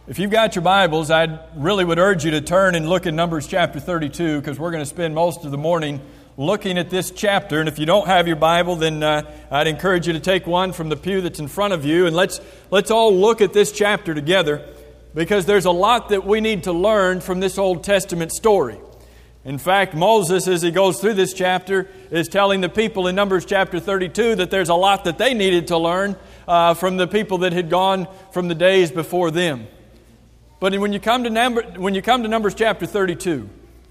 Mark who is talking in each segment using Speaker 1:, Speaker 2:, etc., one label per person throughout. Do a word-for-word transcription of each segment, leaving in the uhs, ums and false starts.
Speaker 1: If you've got your Bibles, I really would urge you to turn and look at Numbers chapter thirty-two, because we're going to spend most of the morning looking at this chapter. And if you don't have your Bible, then uh, I'd encourage you to take one from the pew that's in front of you, and let's let's all look at this chapter together, because there's a lot that we need to learn from this Old Testament story. In fact, Moses, as he goes through this chapter, is telling the people in Numbers chapter thirty-two that there's a lot that they needed to learn uh, from the people that had gone from the days before them. But when you come to number, when you come to Numbers chapter thirty-two,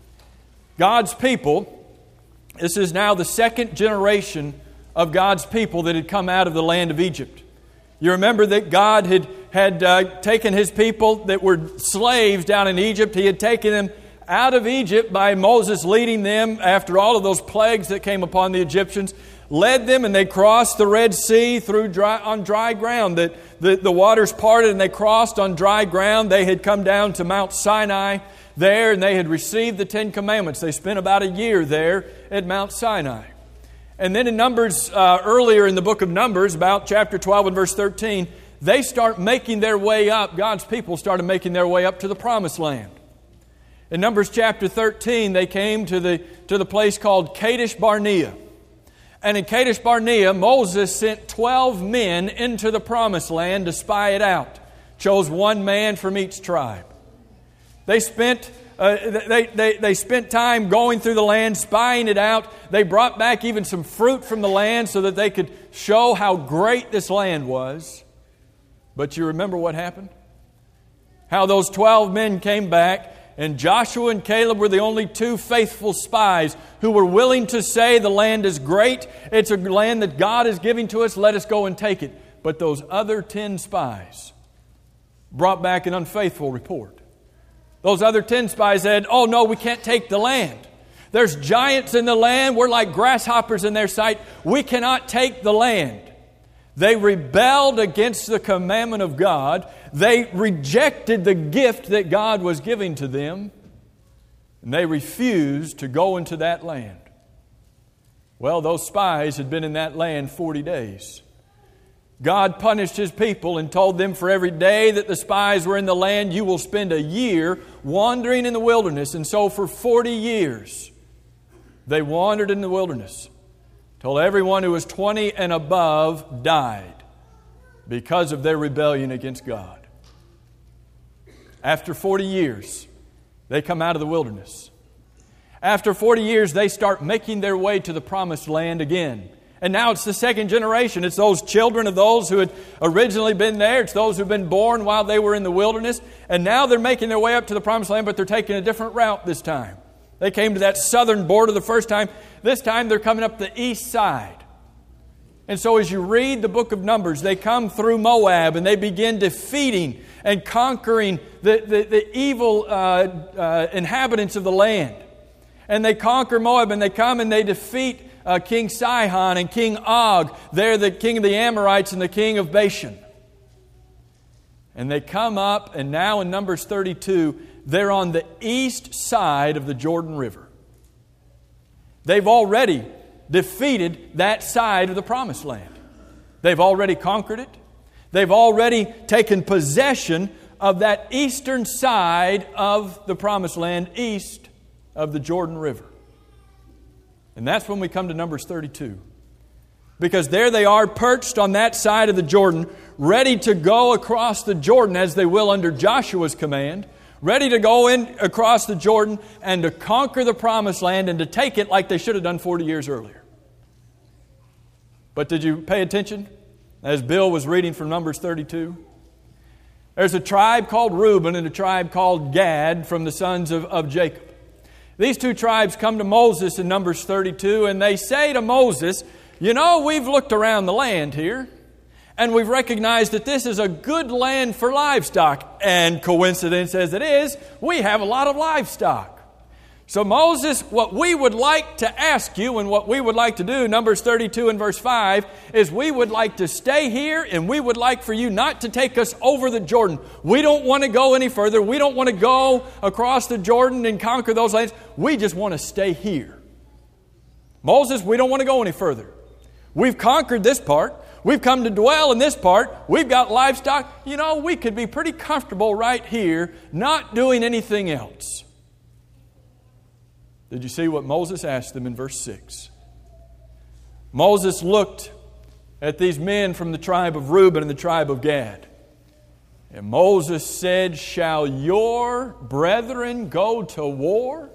Speaker 1: God's people, this is now the second generation of God's people that had come out of the land of Egypt. You remember that God had, had uh, taken His people that were slaves down in Egypt. He had taken them out of Egypt by Moses leading them after all of those plagues that came upon the Egyptians, led them, and they crossed the Red Sea through dry, on dry ground. The, the, the waters parted and they crossed on dry ground. They had come down to Mount Sinai there, and they had received the Ten Commandments. They spent about a year there at Mount Sinai. And then in Numbers, uh, earlier in the book of Numbers, about chapter twelve and verse thirteen, they start making their way up. God's people started making their way up to the Promised Land. In Numbers chapter thirteen, they came to the, to the place called Kadesh Barnea. And in Kadesh Barnea, Moses sent twelve men into the Promised Land to spy it out. Chose one man from each tribe. They spent uh, they, they, they spent time going through the land, spying it out. They brought back even some fruit from the land so that they could show how great this land was. But you remember what happened? How those twelve men came back, and Joshua and Caleb were the only two faithful spies who were willing to say the land is great. It's a land that God is giving to us. Let us go and take it. But those other ten spies brought back an unfaithful report. Those other ten spies said, oh no, we can't take the land. There's giants in the land. We're like grasshoppers in their sight. We cannot take the land. They rebelled against the commandment of God. They rejected the gift that God was giving to them. And they refused to go into that land. Well, those spies had been in that land forty days. God punished His people and told them, for every day that the spies were in the land, you will spend a year wandering in the wilderness. And so for forty years, they wandered in the wilderness, till everyone who was twenty and above died because of their rebellion against God. After forty years, they come out of the wilderness. After forty years, they start making their way to the Promised Land again. And now it's the second generation. It's those children of those who had originally been there. It's those who've been born while they were in the wilderness. And now they're making their way up to the Promised Land, but they're taking a different route this time. They came to that southern border the first time. This time they're coming up the east side. And so as you read the book of Numbers, they come through Moab and they begin defeating and conquering the, the, the evil uh, uh, inhabitants of the land. And they conquer Moab, and they come and they defeat uh, King Sihon and King Og. They're the king of the Amorites and the king of Bashan. And they come up, and now in Numbers thirty-two, they're on the east side of the Jordan River. They've already defeated that side of the Promised Land. They've already conquered it. They've already taken possession of that eastern side of the Promised Land, east of the Jordan River. And that's when we come to Numbers thirty-two. Because there they are, perched on that side of the Jordan, ready to go across the Jordan as they will under Joshua's command, ready to go in across the Jordan and to conquer the Promised Land and to take it like they should have done forty years earlier. But did you pay attention as Bill was reading from Numbers thirty-two? There's a tribe called Reuben and a tribe called Gad from the sons of, of Jacob. These two tribes come to Moses in Numbers thirty-two, and they say to Moses, you know, we've looked around the land here, and we've recognized that this is a good land for livestock. And coincidence as it is, we have a lot of livestock. So Moses, what we would like to ask you and what we would like to do, Numbers thirty-two and verse five, is we would like to stay here, and we would like for you not to take us over the Jordan. We don't want to go any further. We don't want to go across the Jordan and conquer those lands. We just want to stay here. Moses, we don't want to go any further. We've conquered this part. We've come to dwell in this part. We've got livestock. You know, we could be pretty comfortable right here, not doing anything else. Did you see what Moses asked them in verse six? Moses looked at these men from the tribe of Reuben and the tribe of Gad. And Moses said, "Shall your brethren go to war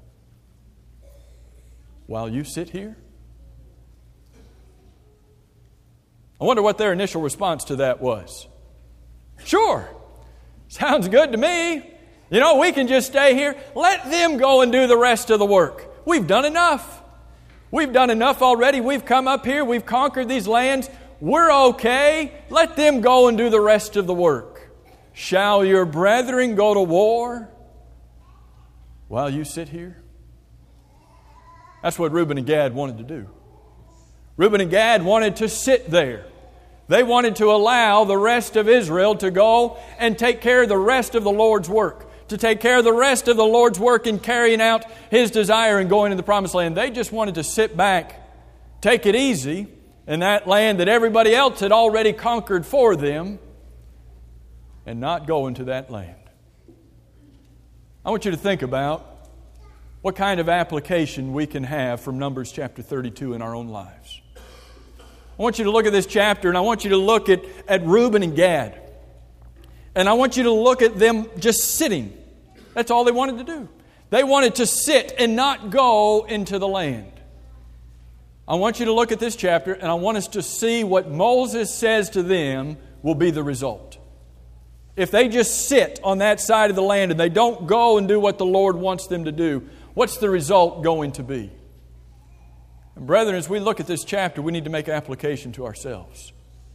Speaker 1: while you sit here?" I wonder what their initial response to that was. Sure, sounds good to me. You know, we can just stay here. Let them go and do the rest of the work. We've done enough. We've done enough already. We've come up here. We've conquered these lands. We're okay. Let them go and do the rest of the work. Shall your brethren go to war while you sit here? That's what Reuben and Gad wanted to do. Reuben and Gad wanted to sit there. They wanted to allow the rest of Israel to go and take care of the rest of the Lord's work, to take care of the rest of the Lord's work in carrying out His desire and going to the Promised Land. They just wanted to sit back, take it easy in that land that everybody else had already conquered for them, and not go into that land. I want you to think about what kind of application we can have from Numbers chapter thirty-two in our own lives. I want you to look at this chapter, and I want you to look at, at Reuben and Gad. And I want you to look at them just sitting. That's all they wanted to do. They wanted to sit and not go into the land. I want you to look at this chapter, and I want us to see what Moses says to them will be the result. If they just sit on that side of the land and they don't go and do what the Lord wants them to do, what's the result going to be? And brethren, as we look at this chapter, we need to make application to ourselves.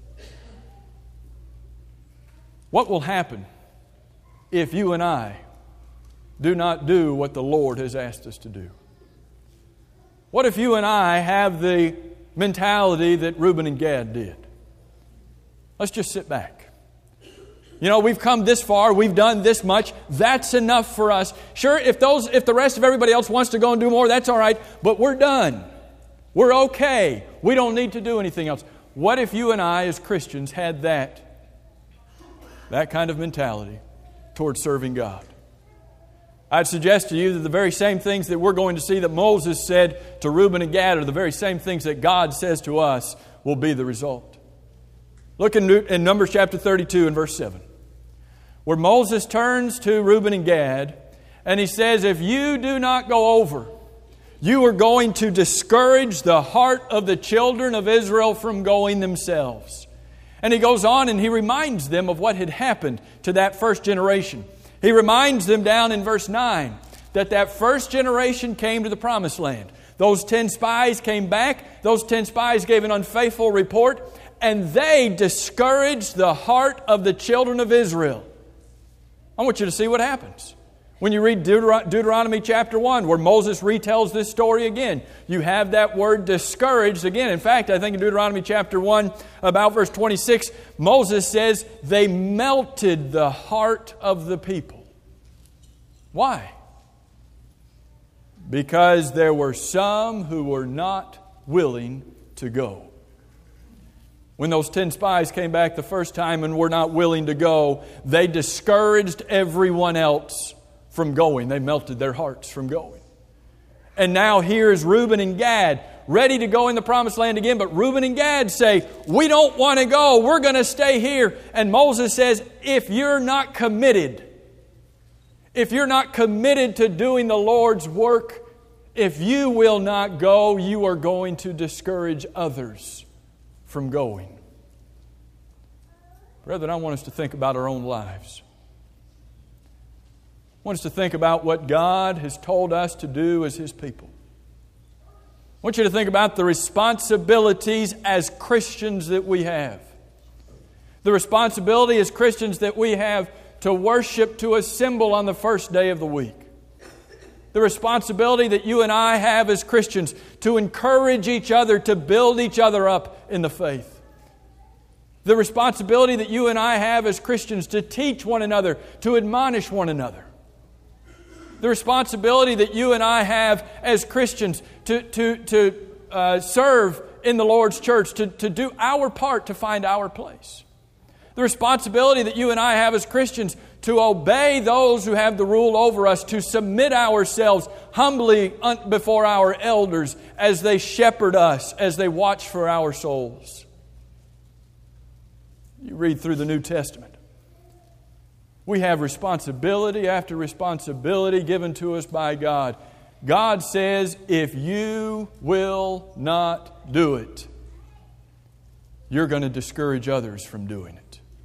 Speaker 1: What will happen if you and I do not do what the Lord has asked us to do? What if you and I have the mentality that Reuben and Gad did? Let's just sit back. You know, we've come this far, we've done this much, that's enough for us. Sure, if those if the rest of everybody else wants to go and do more, that's all right, but we're done. We're okay. We don't need to do anything else. What if you and I as Christians had that, that kind of mentality towards serving God? I'd suggest to you that the very same things that we're going to see that Moses said to Reuben and Gad are the very same things that God says to us will be the result. Look in, in Numbers chapter thirty-two and verse seven, where Moses turns to Reuben and Gad and he says, "If you do not go over, you are going to discourage the heart of the children of Israel from going themselves." And he goes on and he reminds them of what had happened to that first generation. He reminds them down in verse nine that that first generation came to the Promised Land. Those ten spies came back. Those ten spies gave an unfaithful report, and they discouraged the heart of the children of Israel. I want you to see what happens. When you read Deuteron- Deuteronomy chapter one, where Moses retells this story again, you have that word discouraged again. In fact, I think in Deuteronomy chapter one, about verse twenty-six, Moses says, they melted the heart of the people. Why? Because there were some who were not willing to go. When those ten spies came back the first time and were not willing to go, they discouraged everyone else from going. They melted their hearts from going. And now here's Reuben and Gad ready to go in the Promised Land again. But Reuben and Gad say, we don't want to go. We're going to stay here. And Moses says, if you're not committed, if you're not committed to doing the Lord's work, if you will not go, you are going to discourage others from going. Brethren, I want us to think about our own lives. I want us to think about what God has told us to do as His people. I want you to think about the responsibilities as Christians that we have. The responsibility as Christians that we have to worship, to assemble on the first day of the week. The responsibility that you and I have as Christians to encourage each other, to build each other up in the faith. The responsibility that you and I have as Christians to teach one another, to admonish one another. The responsibility that you and I have as Christians to, to, to uh, serve in the Lord's church to, to do our part to find our place. The responsibility that you and I have as Christians to obey those who have the rule over us, to submit ourselves humbly before our elders as they shepherd us, as they watch for our souls. You read through the New Testament. We have responsibility after responsibility given to us by God. God says, if you will not do it, you're going to discourage others from doing it.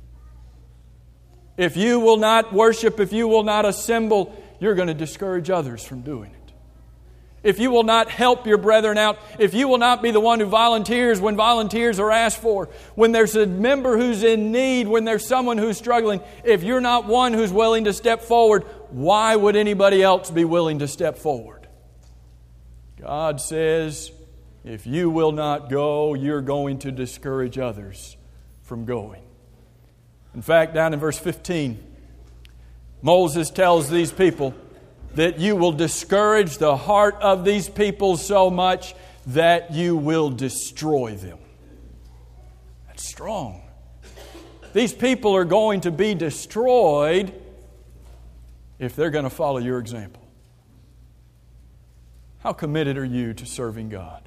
Speaker 1: If you will not worship, if you will not assemble, you're going to discourage others from doing it. If you will not help your brethren out, if you will not be the one who volunteers when volunteers are asked for, when there's a member who's in need, when there's someone who's struggling, if you're not one who's willing to step forward, why would anybody else be willing to step forward? God says, if you will not go, you're going to discourage others from going. In fact, down in verse fifteen, Moses tells these people that you will discourage the heart of these people so much that you will destroy them. That's strong. These people are going to be destroyed if they're going to follow your example. How committed are you to serving God?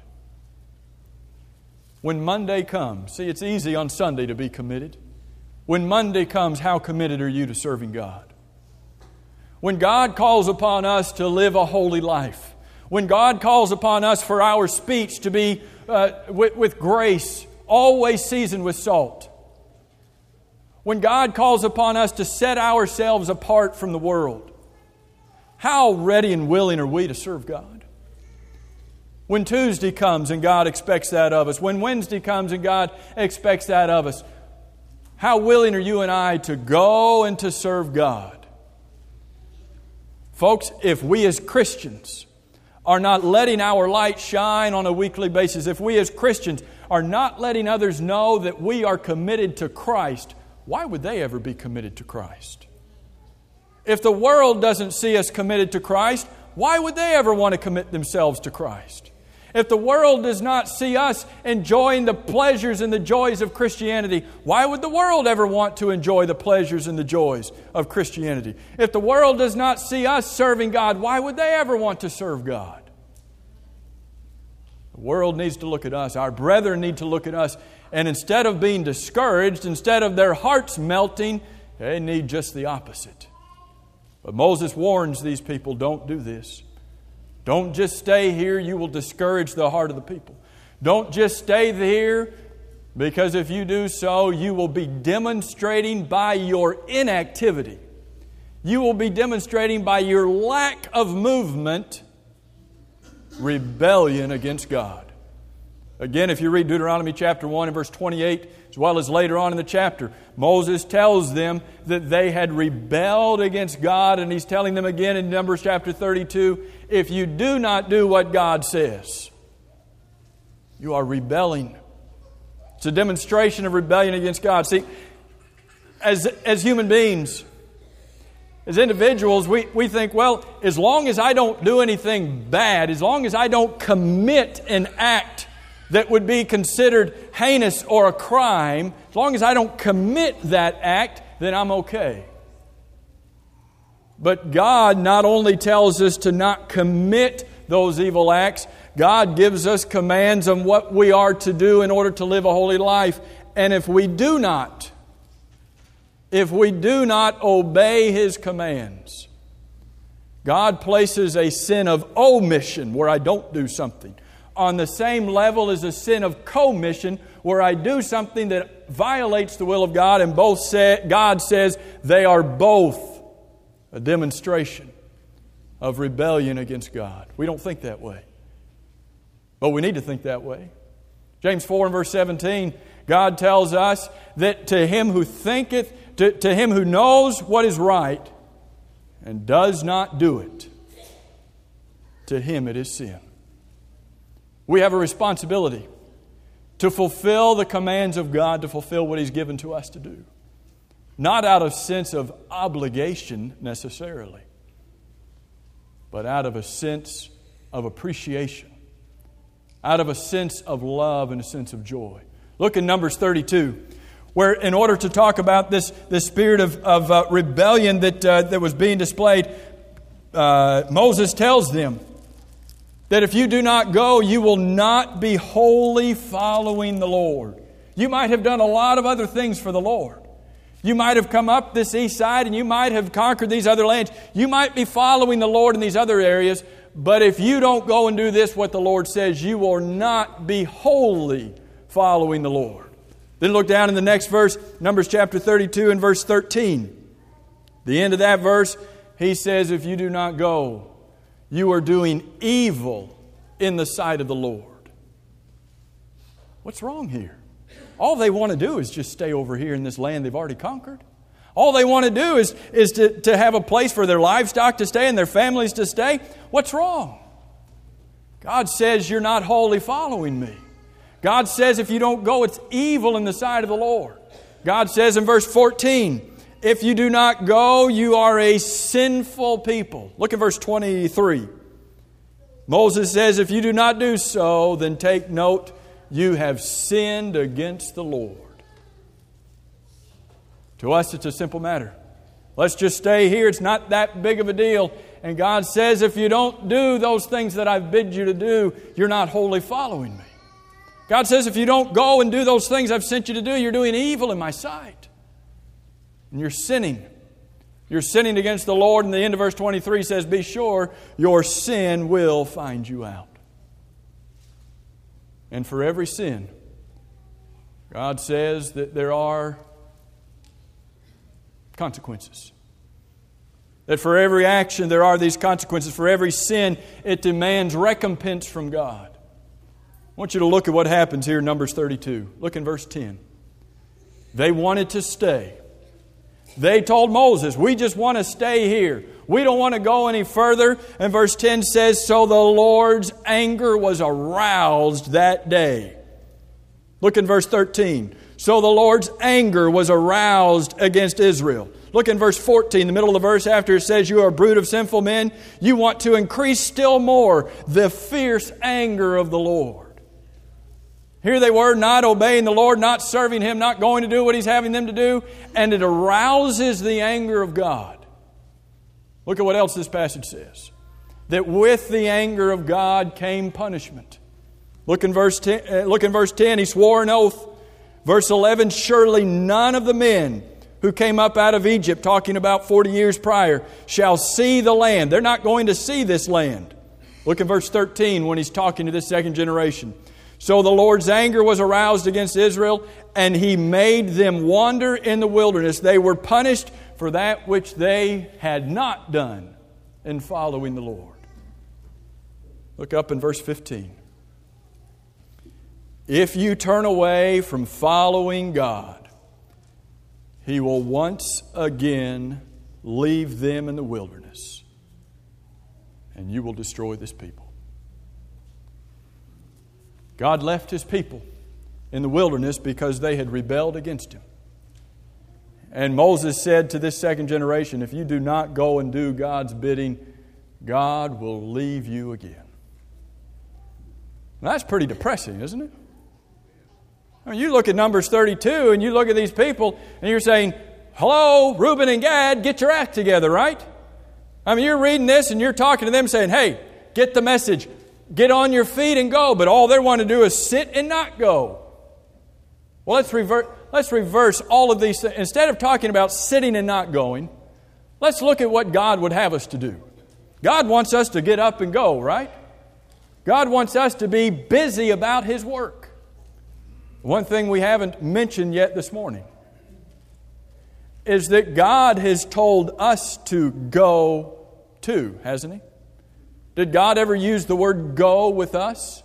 Speaker 1: When Monday comes, see, it's easy on Sunday to be committed. When Monday comes, how committed are you to serving God? When God calls upon us to live a holy life, when God calls upon us for our speech to be uh, with, with grace, always seasoned with salt, when God calls upon us to set ourselves apart from the world, how ready and willing are we to serve God? When Tuesday comes and God expects that of us, when Wednesday comes and God expects that of us, how willing are you and I to go and to serve God? Folks, if we as Christians are not letting our light shine on a weekly basis, if we as Christians are not letting others know that we are committed to Christ, why would they ever be committed to Christ? If the world doesn't see us committed to Christ, why would they ever want to commit themselves to Christ? If the world does not see us enjoying the pleasures and the joys of Christianity, why would the world ever want to enjoy the pleasures and the joys of Christianity? If the world does not see us serving God, why would they ever want to serve God? The world needs to look at us. Our brethren need to look at us. And instead of being discouraged, instead of their hearts melting, they need just the opposite. But Moses warns these people, don't do this. Don't just stay here, you will discourage the heart of the people. Don't just stay here, because if you do so, you will be demonstrating by your inactivity. You will be demonstrating by your lack of movement rebellion against God. Again, if you read Deuteronomy chapter one and verse twenty-eight, as well as later on in the chapter, Moses tells them that they had rebelled against God, and he's telling them again in Numbers chapter thirty-two, if you do not do what God says, you are rebelling. It's a demonstration of rebellion against God. See, as, as human beings, as individuals, we, we think, well, as long as I don't do anything bad, as long as I don't commit an act that would be considered heinous or a crime, as long as I don't commit that act, then I'm okay. But God not only tells us to not commit those evil acts, God gives us commands on what we are to do in order to live a holy life. And if we do not, if we do not obey His commands, God places a sin of omission where I don't do something on the same level as a sin of commission where I do something that violates the will of God, and both say, God says they are both a demonstration of rebellion against God. We don't think that way, but we need to think that way. James four and verse seventeen, God tells us that to him who thinketh, to, to him who knows what is right and does not do it, to him it is sin. We have a responsibility to fulfill the commands of God, to fulfill what He's given to us to do. Not out of sense of obligation necessarily, but out of a sense of appreciation, out of a sense of love and a sense of joy. Look in Numbers thirty-two, where in order to talk about this, this spirit of, of uh, rebellion that, uh, that was being displayed, uh, Moses tells them that if you do not go, you will not be wholly following the Lord. You might have done a lot of other things for the Lord. You might have come up this east side and you might have conquered these other lands. You might be following the Lord in these other areas. But if you don't go and do this, what the Lord says, you will not be wholly following the Lord. Then look down in the next verse, Numbers chapter thirty-two and verse thirteen. The end of that verse, he says, if you do not go, you are doing evil in the sight of the Lord. What's wrong here? All they want to do is just stay over here in this land they've already conquered. All they want to do is, is to, to have a place for their livestock to stay and their families to stay. What's wrong? God says you're not wholly following me. God says if you don't go, it's evil in the sight of the Lord. God says in verse fourteen, if you do not go, you are a sinful people. Look at verse twenty-three. Moses says, if you do not do so, then take note, you have sinned against the Lord. To us, it's a simple matter. Let's just stay here. It's not that big of a deal. And God says, if you don't do those things that I've bid you to do, you're not wholly following me. God says, if you don't go and do those things I've sent you to do, you're doing evil in my sight. And you're sinning. You're sinning against the Lord. And the end of verse twenty-three says, be sure your sin will find you out. And for every sin, God says that there are consequences. That for every action there are these consequences. For every sin, it demands recompense from God. I want you to look at what happens here in Numbers thirty-two. Look in verse ten. They wanted to stay. They told Moses, we just want to stay here. We don't want to go any further. And verse ten says, so the Lord's anger was aroused that day. Look in verse thirteen. So the Lord's anger was aroused against Israel. Look in verse fourteen, the middle of the verse after it says, you are a brood of sinful men. You want to increase still more the fierce anger of the Lord. Here they were, not obeying the Lord, not serving Him, not going to do what He's having them to do. And it arouses the anger of God. Look at what else this passage says. That with the anger of God came punishment. Look in verse ten, uh, look in verse ten, He swore an oath. Verse eleven, surely none of the men who came up out of Egypt, talking about forty years prior, shall see the land. They're not going to see this land. Look in verse thirteen when He's talking to this second generation. So the Lord's anger was aroused against Israel, and He made them wander in the wilderness. They were punished for that which they had not done in following the Lord. Look up in verse fifteen. If you turn away from following God, He will once again leave them in the wilderness, and you will destroy this people. God left His people in the wilderness because they had rebelled against Him. And Moses said to this second generation, if you do not go and do God's bidding, God will leave you again. Now, that's pretty depressing, isn't it? I mean, you look at Numbers thirty-two and you look at these people and you're saying, hello, Reuben and Gad, get your act together, right? I mean, you're reading this and you're talking to them saying, hey, get the message. Get on your feet and go. But all they want to do is sit and not go. Well, let's revert, let's reverse all of these things. Instead of talking about sitting and not going, let's look at what God would have us to do. God wants us to get up and go, right? God wants us to be busy about His work. One thing we haven't mentioned yet this morning is that God has told us to go too, hasn't He? Did God ever use the word go with us?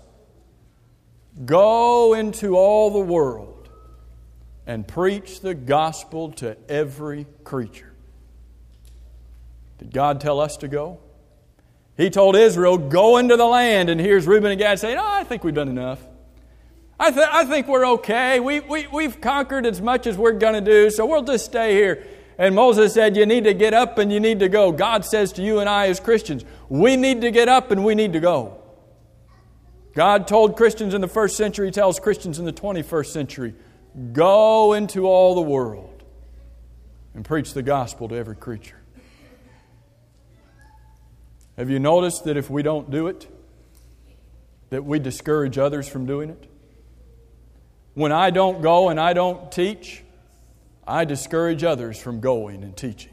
Speaker 1: Go into all the world and preach the gospel to every creature. Did God tell us to go? He told Israel, go into the land. And here's Reuben and Gad saying, oh, I think we've done enough. I, th- I think we're okay. We, we, we've conquered as much as we're going to do, so we'll just stay here. And Moses said, you need to get up and you need to go. God says to you and I as Christians, we need to get up and we need to go. God told Christians in the first century, He tells Christians in the twenty-first century, go into all the world and preach the gospel to every creature. Have you noticed that if we don't do it, that we discourage others from doing it? When I don't go and I don't teach, I discourage others from going and teaching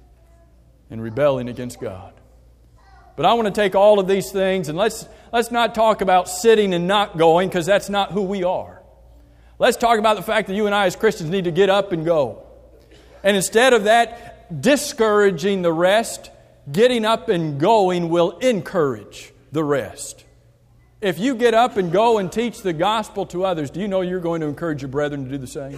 Speaker 1: and rebelling against God. But I want to take all of these things and let's, let's not talk about sitting and not going, because that's not who we are. Let's talk about the fact that you and I as Christians need to get up and go. And instead of that discouraging the rest, getting up and going will encourage the rest. If you get up and go and teach the gospel to others, do you know you're going to encourage your brethren to do the same?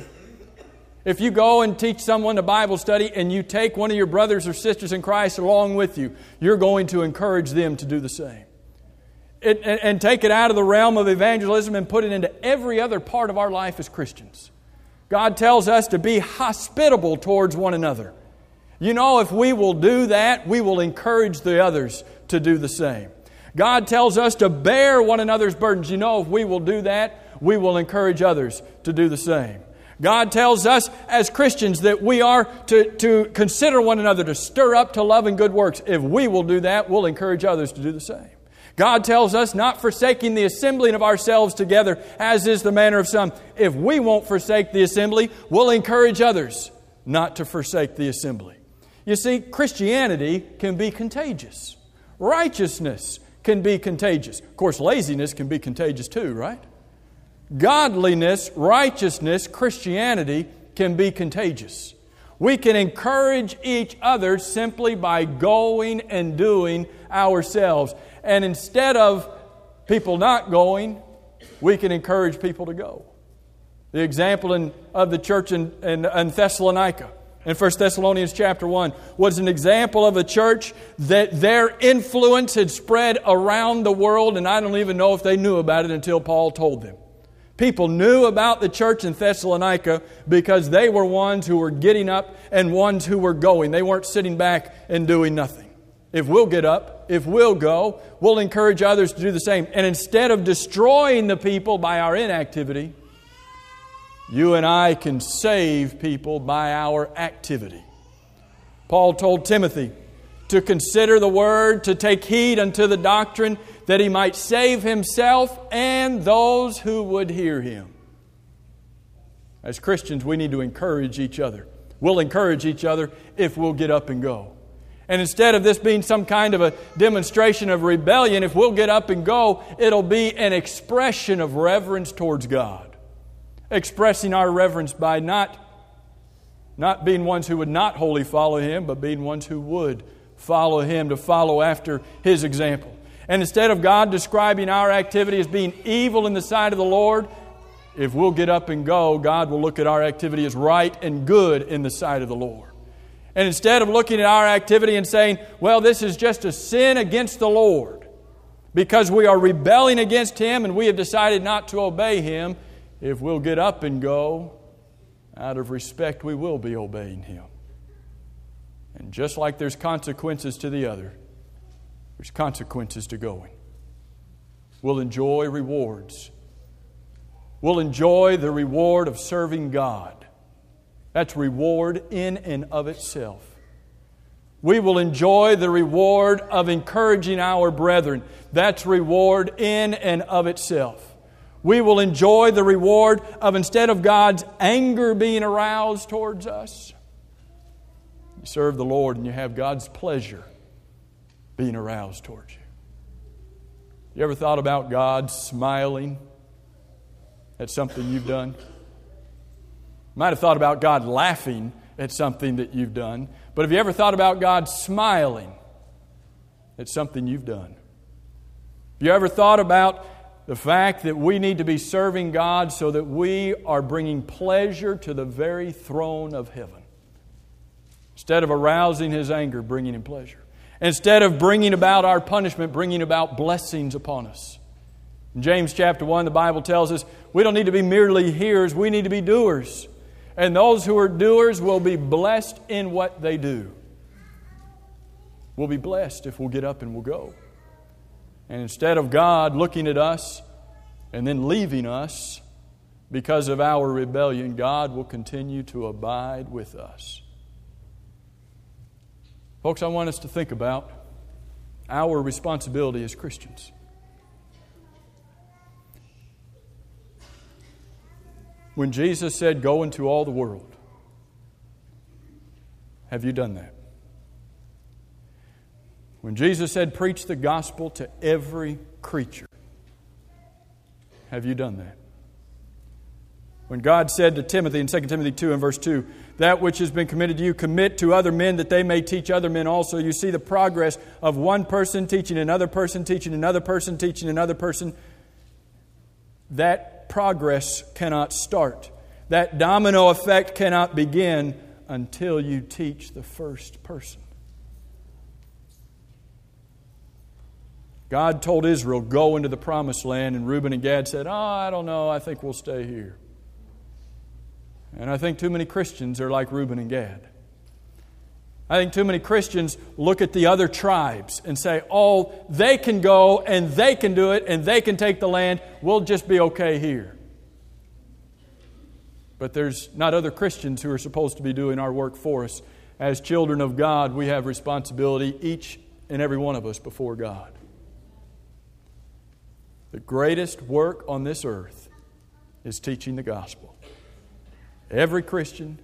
Speaker 1: If you go and teach someone a Bible study and you take one of your brothers or sisters in Christ along with you, you're going to encourage them to do the same. It, and, and take it out of the realm of evangelism and put it into every other part of our life as Christians. God tells us to be hospitable towards one another. You know, if we will do that, we will encourage the others to do the same. God tells us to bear one another's burdens. You know, if we will do that, we will encourage others to do the same. God tells us as Christians that we are to, to consider one another, to stir up to love and good works. If we will do that, we'll encourage others to do the same. God tells us not forsaking the assembling of ourselves together, as is the manner of some. If we won't forsake the assembly, we'll encourage others not to forsake the assembly. You see, Christianity can be contagious. Righteousness can be contagious. Of course, laziness can be contagious too, right? Godliness, righteousness, Christianity can be contagious. We can encourage each other simply by going and doing ourselves. And instead of people not going, we can encourage people to go. The example in, of the church in, in, in Thessalonica, in First Thessalonians chapter one, was an example of a church that their influence had spread around the world, and I don't even know if they knew about it until Paul told them. People knew about the church in Thessalonica because they were ones who were getting up and ones who were going. They weren't sitting back and doing nothing. If we'll get up, if we'll go, we'll encourage others to do the same. And instead of destroying the people by our inactivity, you and I can save people by our activity. Paul told Timothy to consider the word, to take heed unto the doctrine, that he might save himself and those who would hear him. As Christians, we need to encourage each other. We'll encourage each other if we'll get up and go. And instead of this being some kind of a demonstration of rebellion, if we'll get up and go, it'll be an expression of reverence towards God. Expressing our reverence by not, not being ones who would not wholly follow Him, but being ones who would follow Him, to follow after His example. And instead of God describing our activity as being evil in the sight of the Lord, if we'll get up and go, God will look at our activity as right and good in the sight of the Lord. And instead of looking at our activity and saying, well, this is just a sin against the Lord, because we are rebelling against Him and we have decided not to obey Him, if we'll get up and go, out of respect, we will be obeying Him. And just like there's consequences to the other, there's consequences to going. We'll enjoy rewards. We'll enjoy the reward of serving God. That's reward in and of itself. We will enjoy the reward of encouraging our brethren. That's reward in and of itself. We will enjoy the reward of, instead of God's anger being aroused towards us, you serve the Lord and you have God's pleasure being aroused towards you. You ever thought about God smiling at something you've done? You might have thought about God laughing at something that you've done. But have you ever thought about God smiling at something you've done? Have you ever thought about the fact that we need to be serving God so that we are bringing pleasure to the very throne of heaven? Instead of arousing His anger, bringing Him pleasure. Instead of bringing about our punishment, bringing about blessings upon us. In James chapter one, the Bible tells us we don't need to be merely hearers, we need to be doers. And those who are doers will be blessed in what they do. We'll be blessed if we'll get up and we'll go. And instead of God looking at us and then leaving us because of our rebellion, God will continue to abide with us. Folks, I want us to think about our responsibility as Christians. When Jesus said, "Go into all the world," have you done that? When Jesus said, "Preach the gospel to every creature," have you done that? When God said to Timothy in Second Timothy two and verse two, "That which has been committed to you, commit to other men that they may teach other men also." You see the progress of one person teaching another person, teaching another person, teaching another person. That progress cannot start. That domino effect cannot begin until you teach the first person. God told Israel, "Go into the promised land," and Reuben and Gad said, "Oh, I don't know, I think we'll stay here." And I think too many Christians are like Reuben and Gad. I think too many Christians look at the other tribes and say, "Oh, they can go and they can do it and they can take the land. We'll just be okay here." But there's not other Christians who are supposed to be doing our work for us. As children of God, we have responsibility, each and every one of us, before God. The greatest work on this earth is teaching the gospel. Every Christian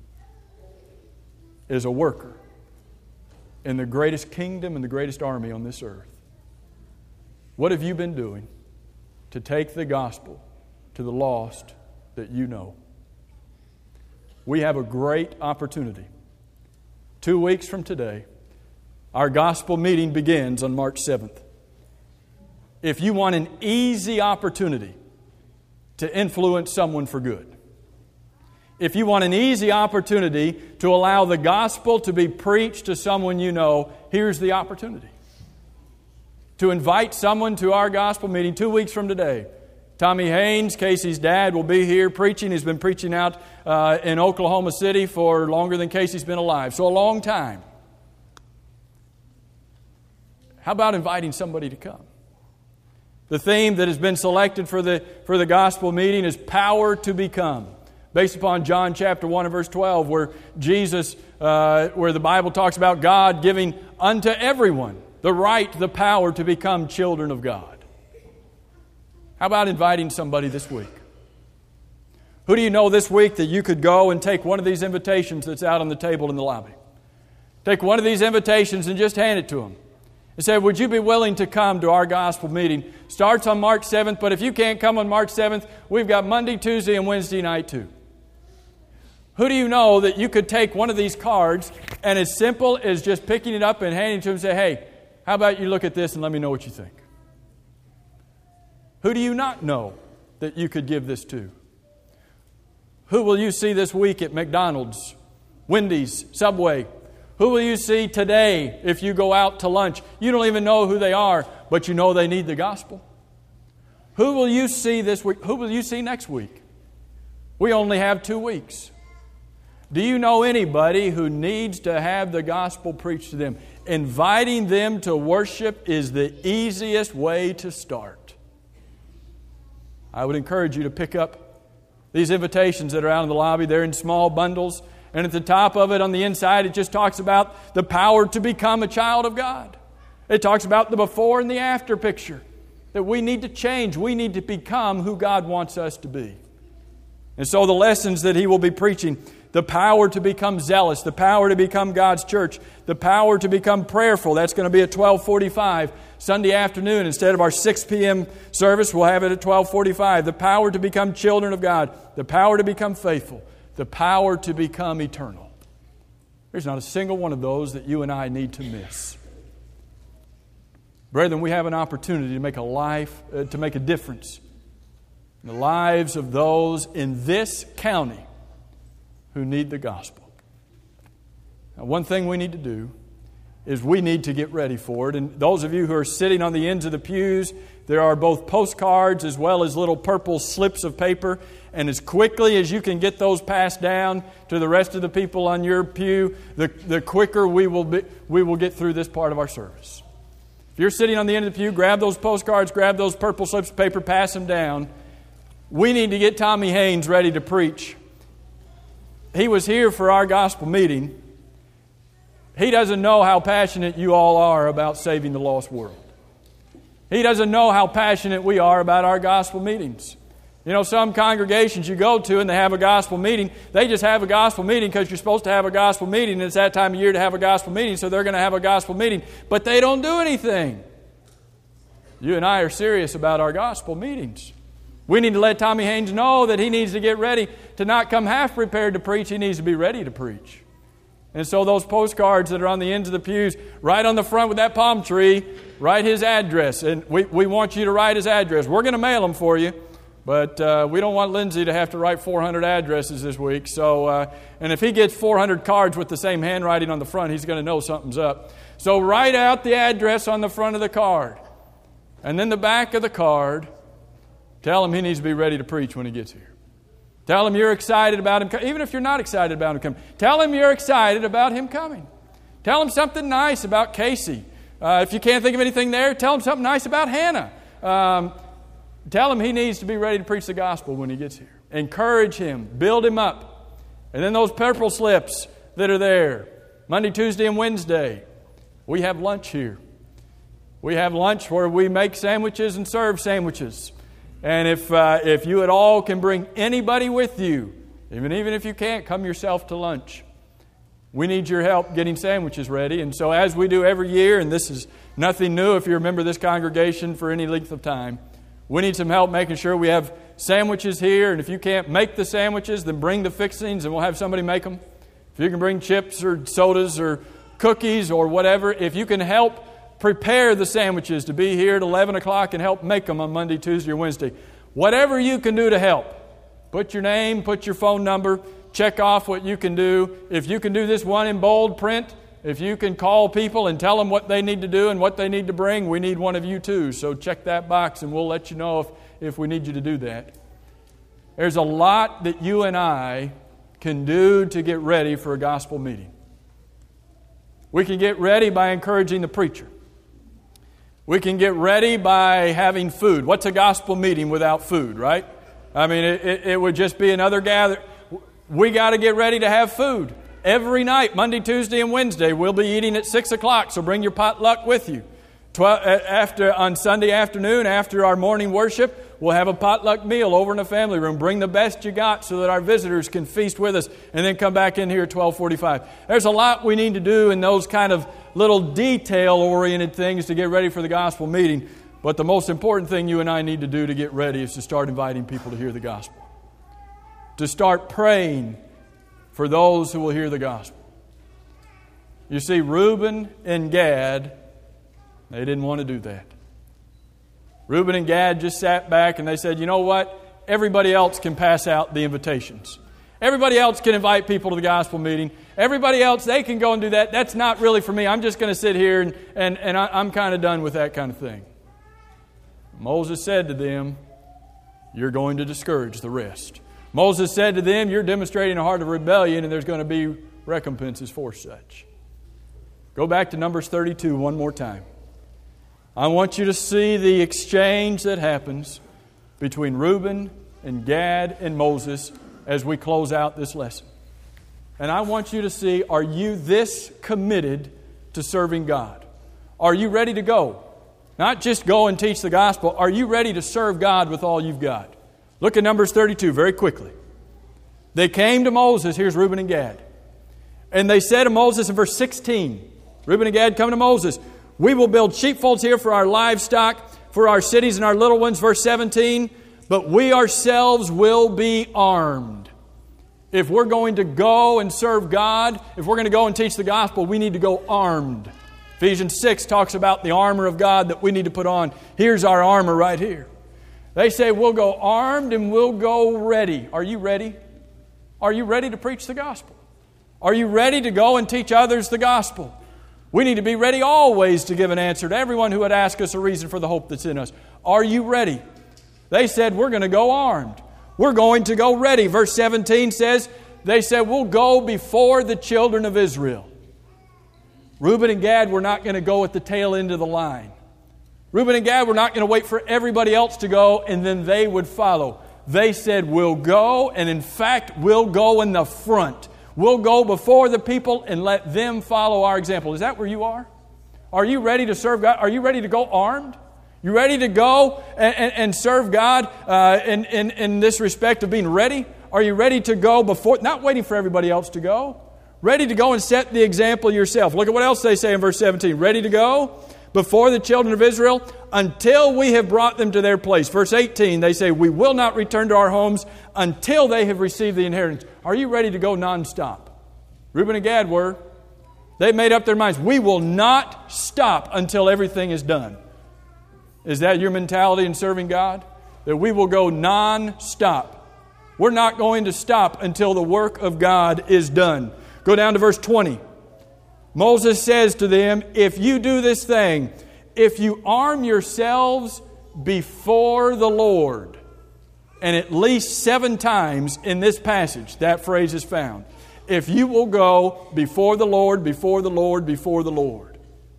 Speaker 1: is a worker in the greatest kingdom and the greatest army on this earth. What have you been doing to take the gospel to the lost that you know? We have a great opportunity. Two weeks from today, our gospel meeting begins on March seventh. If you want an easy opportunity to influence someone for good, if you want an easy opportunity to allow the gospel to be preached to someone you know, here's the opportunity. To invite someone to our gospel meeting two weeks from today. Tommy Haynes, Casey's dad, will be here preaching. He's been preaching out uh, in Oklahoma City for longer than Casey's been alive. So a long time. How about inviting somebody to come? The theme that has been selected for the, for the gospel meeting is power to become. Based upon John chapter one and verse twelve, where Jesus, uh, where the Bible talks about God giving unto everyone the right, the power to become children of God. How about inviting somebody this week? Who do you know this week that you could go and take one of these invitations that's out on the table in the lobby? Take one of these invitations and just hand it to them. And say, "Would you be willing to come to our gospel meeting?" Starts on March seventh, but if you can't come on March seventh, we've got Monday, Tuesday, and Wednesday night too. Who do you know that you could take one of these cards and as simple as just picking it up and handing it to them and say, "Hey, how about you look at this and let me know what you think?" Who do you not know that you could give this to? Who will you see this week at McDonald's, Wendy's, Subway? Who will you see today if you go out to lunch? You don't even know who they are, but you know they need the gospel. Who will you see this week? Who will you see next week? We only have two weeks. Do you know anybody who needs to have the gospel preached to them? Inviting them to worship is the easiest way to start. I would encourage you to pick up these invitations that are out in the lobby. They're in small bundles. And at the top of it, on the inside, it just talks about the power to become a child of God. It talks about the before and the after picture. That we need to change. We need to become who God wants us to be. And so the lessons that he will be preaching, the power to become zealous, the power to become God's church, the power to become prayerful. That's going to be at twelve forty-five Sunday afternoon. Instead of our six p.m. service, we'll have it at twelve forty-five. The power to become children of God, the power to become faithful, the power to become eternal. There's not a single one of those that you and I need to miss. Brethren, we have an opportunity to make a life, uh, to make a difference in the lives of those in this county who need the gospel. Now, one thing we need to do is we need to get ready for it. And those of you who are sitting on the ends of the pews, there are both postcards as well as little purple slips of paper. And as quickly as you can get those passed down to the rest of the people on your pew, the, the quicker we will be, we will get through this part of our service. If you're sitting on the end of the pew, grab those postcards, grab those purple slips of paper, pass them down. We need to get Tommy Haynes ready to preach. He was here for our gospel meeting. He doesn't know how passionate you all are about saving the lost world. He doesn't know how passionate we are about our gospel meetings. You know, some congregations you go to and they have a gospel meeting, they just have a gospel meeting because you're supposed to have a gospel meeting and it's that time of year to have a gospel meeting, so they're going to have a gospel meeting, but they don't do anything. You and I are serious about our gospel meetings. We need to let Tommy Haynes know that he needs to get ready to not come half prepared to preach, he needs to be ready to preach. And so those postcards that are on the ends of the pews, right on the front with that palm tree, write his address. And we, we want you to write his address. We're going to mail them for you. But uh, we don't want Lindsay to have to write four hundred addresses this week. So, uh, and if he gets four hundred cards with the same handwriting on the front, he's going to know something's up. So write out the address on the front of the card. And then the back of the card, tell him he needs to be ready to preach when he gets here. Tell him you're excited about him coming. Even if you're not excited about him coming, tell him you're excited about him coming. Tell him something nice about Casey. Uh, if you can't think of anything there, tell him something nice about Hannah. Um, tell him he needs to be ready to preach the gospel when he gets here. Encourage him. Build him up. And then those purple slips that are there, Monday, Tuesday, and Wednesday, we have lunch here. We have lunch where we make sandwiches and serve sandwiches. And if uh, if you at all can bring anybody with you, even, even if you can't, come yourself to lunch. We need your help getting sandwiches ready. And so as we do every year, and this is nothing new if you remember this congregation for any length of time, we need some help making sure we have sandwiches here. And if you can't make the sandwiches, then bring the fixings and we'll have somebody make them. If you can bring chips or sodas or cookies or whatever, if you can help prepare the sandwiches to be here at eleven o'clock and help make them on Monday, Tuesday, or Wednesday. Whatever you can do to help. Put your name, put your phone number, check off what you can do. If you can do this one in bold print, if you can call people and tell them what they need to do and what they need to bring, we need one of you too. So check that box and we'll let you know if, if we need you to do that. There's a lot that you and I can do to get ready for a gospel meeting. We can get ready by encouraging the preacher. We can get ready by having food. What's a gospel meeting without food, right? I mean, it, it, it would just be another gather. We got to get ready to have food. Every night, Monday, Tuesday, and Wednesday, we'll be eating at six o'clock, so bring your potluck with you. Twelve, after, on Sunday afternoon, after our morning worship, we'll have a potluck meal over in the family room. Bring the best you got so that our visitors can feast with us and then come back in here at twelve forty-five. There's a lot we need to do in those kind of little detail-oriented things to get ready for the gospel meeting. But the most important thing you and I need to do to get ready is to start inviting people to hear the gospel. To start praying for those who will hear the gospel. You see, Reuben and Gad, they didn't want to do that. Reuben and Gad just sat back and they said, you know what? Everybody else can pass out the invitations. Everybody else can invite people to the gospel meeting. Everybody else, they can go and do that. That's not really for me. I'm just going to sit here and, and, and I, I'm kind of done with that kind of thing. Moses said to them, you're going to discourage the rest. Moses said to them, you're demonstrating a heart of rebellion and there's going to be recompenses for such. Go back to Numbers thirty-two one more time. I want you to see the exchange that happens between Reuben and Gad and Moses as we close out this lesson. And I want you to see, are you this committed to serving God? Are you ready to go? Not just go and teach the gospel. Are you ready to serve God with all you've got? Look at Numbers thirty-two very quickly. They came to Moses. Here's Reuben and Gad. And they said to Moses in verse sixteen, Reuben and Gad come to Moses. We will build sheepfolds here for our livestock, for our cities and our little ones. Verse seventeen, but we ourselves will be armed. If we're going to go and serve God, if we're going to go and teach the gospel, we need to go armed. Ephesians six talks about the armor of God that we need to put on. Here's our armor right here. They say we'll go armed and we'll go ready. Are you ready? Are you ready to preach the gospel? Are you ready to go and teach others the gospel? We need to be ready always to give an answer to everyone who would ask us a reason for the hope that's in us. Are you ready? They said, we're going to go armed. We're going to go ready. Verse seventeen says, they said, we'll go before the children of Israel. Reuben and Gad were not going to go at the tail end of the line. Reuben and Gad were not going to wait for everybody else to go and then they would follow. They said, we'll go, and in fact, we'll go in the front. We'll go before the people and let them follow our example. Is that where you are? Are you ready to serve God? Are you ready to go armed? You ready to go and, and, and serve God uh, in, in, in this respect of being ready? Are you ready to go before, not waiting for everybody else to go? Ready to go and set the example yourself. Look at what else they say in verse seventeen. Ready to go before the children of Israel until we have brought them to their place. Verse eighteen, they say, we will not return to our homes until they have received the inheritance. Are you ready to go nonstop? Reuben and Gad were. They made up their minds. We will not stop until everything is done. Is that your mentality in serving God? That we will go nonstop. We're not going to stop until the work of God is done. Go down to verse twenty. Moses says to them, if you do this thing, if you arm yourselves before the Lord, and at least seven times in this passage that phrase is found, if you will go before the Lord, before the Lord, before the Lord,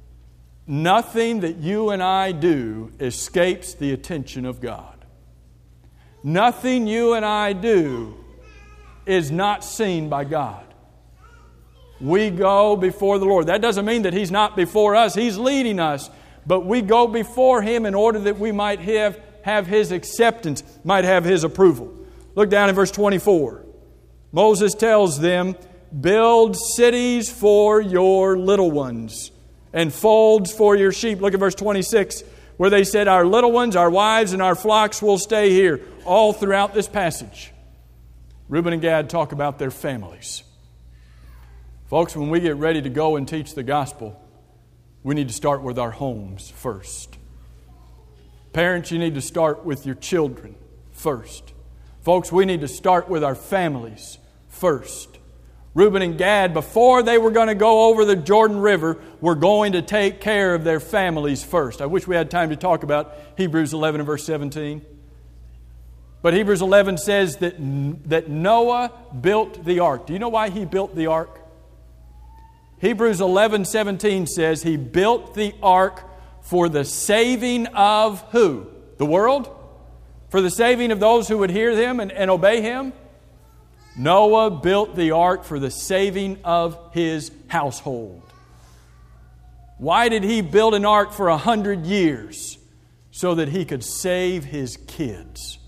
Speaker 1: nothing that you and I do escapes the attention of God. Nothing you and I do is not seen by God. We go before the Lord. That doesn't mean that He's not before us. He's leading us. But we go before Him in order that we might have, have His acceptance, might have His approval. Look down in verse twenty-four. Moses tells them, build cities for your little ones and folds for your sheep. Look at verse twenty-six, where they said, our little ones, our wives, and our flocks will stay here. All throughout this passage, Reuben and Gad talk about their families. Folks, when we get ready to go and teach the gospel, we need to start with our homes first. Parents, you need to start with your children first. Folks, we need to start with our families first. Reuben and Gad, before they were going to go over the Jordan River, were going to take care of their families first. I wish we had time to talk about Hebrews eleven and verse seventeen. But Hebrews eleven says that, that Noah built the ark. Do you know why he built the ark? Hebrews eleven seventeen says he built the ark for the saving of who? The world? For the saving of those who would hear Him and, and obey Him? Noah built the ark for the saving of his household. Why did he build an ark for a hundred years? So that he could save his kids.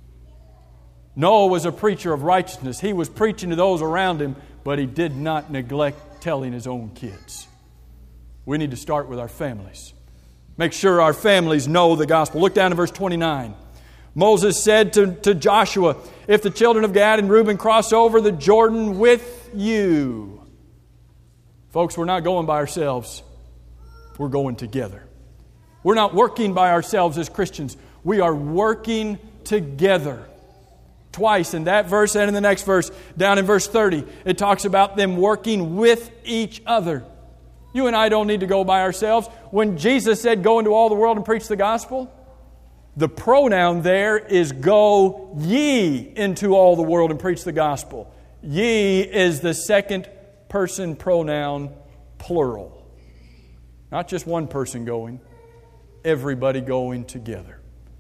Speaker 1: Noah was a preacher of righteousness. He was preaching to those around him, but he did not neglect telling his own kids. We need to start with our families. Make sure our families know the gospel. Look down to verse twenty-nine. Moses said to, to Joshua, if the children of Gad and Reuben cross over the Jordan with you. Folks, we're not going by ourselves. We're going together. We're not working by ourselves as Christians. We are working together. Twice in that verse and in the next verse, down in verse thirty, it talks about them working with each other. You and I don't need to go by ourselves. When Jesus said, go into all the world and preach the gospel, the pronoun there is go ye into all the world and preach the gospel. Ye is the second person pronoun plural. Not just one person going, everybody going together.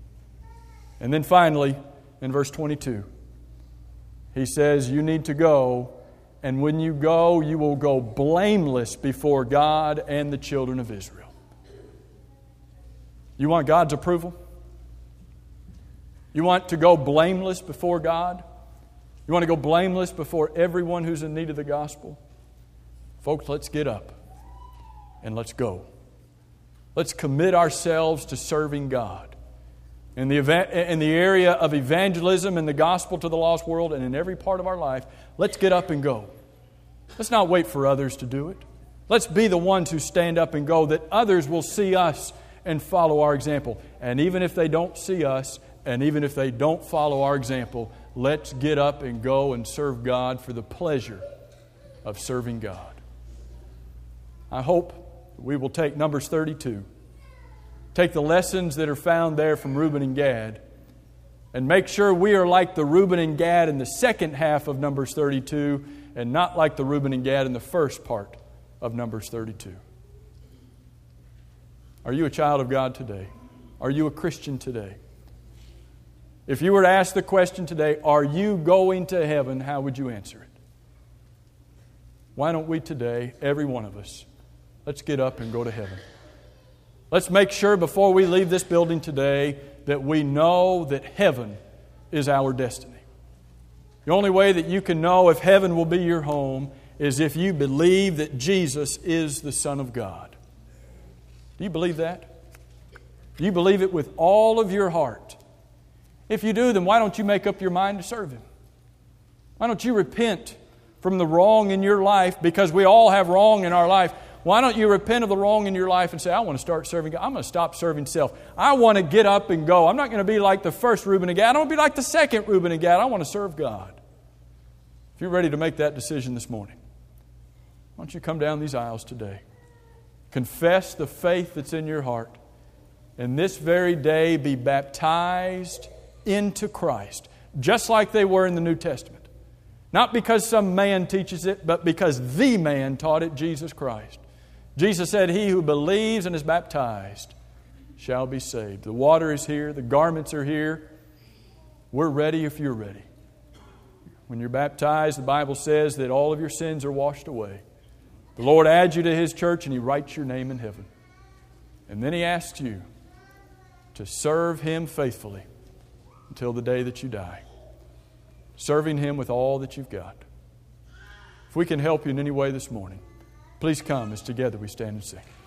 Speaker 1: And then finally, in verse twenty-two, he says, you need to go, and when you go, you will go blameless before God and the children of Israel. You want God's approval? You want to go blameless before God? You want to go blameless before everyone who's in need of the gospel? Folks, let's get up and let's go. Let's commit ourselves to serving God. In the, event, in the area of evangelism and the gospel to the lost world and in every part of our life, let's get up and go. Let's not wait for others to do it. Let's be the ones who stand up and go, that others will see us and follow our example. And even if they don't see us, and even if they don't follow our example, let's get up and go and serve God for the pleasure of serving God. I hope we will take Numbers thirty-two, take the lessons that are found there from Reuben and Gad, and make sure we are like the Reuben and Gad in the second half of Numbers thirty-two, and not like the Reuben and Gad in the first part of Numbers thirty-two. Are you a child of God today? Are you a Christian today? If you were to ask the question today, are you going to heaven, how would you answer it? Why don't we today, every one of us, let's get up and go to heaven. Let's make sure before we leave this building today that we know that heaven is our destiny. The only way that you can know if heaven will be your home is if you believe that Jesus is the Son of God. Do you believe that? Do you believe it with all of your heart? If you do, then why don't you make up your mind to serve Him? Why don't you repent from the wrong in your life? Because we all have wrong in our life. Why don't you repent of the wrong in your life and say, I want to start serving God. I'm going to stop serving self. I want to get up and go. I'm not going to be like the first Reuben and Gad. I don't want to be like the second Reuben and Gad. I want to serve God. If you're ready to make that decision this morning, why don't you come down these aisles today? Confess the faith that's in your heart. And this very day be baptized into Christ, just like they were in the New Testament. Not because some man teaches it, but because the man taught it, Jesus Christ. Jesus said, he who believes and is baptized shall be saved. The water is here. The garments are here. We're ready if you're ready. When you're baptized, the Bible says that all of your sins are washed away. The Lord adds you to His church and He writes your name in heaven. And then He asks you to serve Him faithfully until the day that you die. Serving Him with all that you've got. If we can help you in any way this morning, please come as together we stand and sing.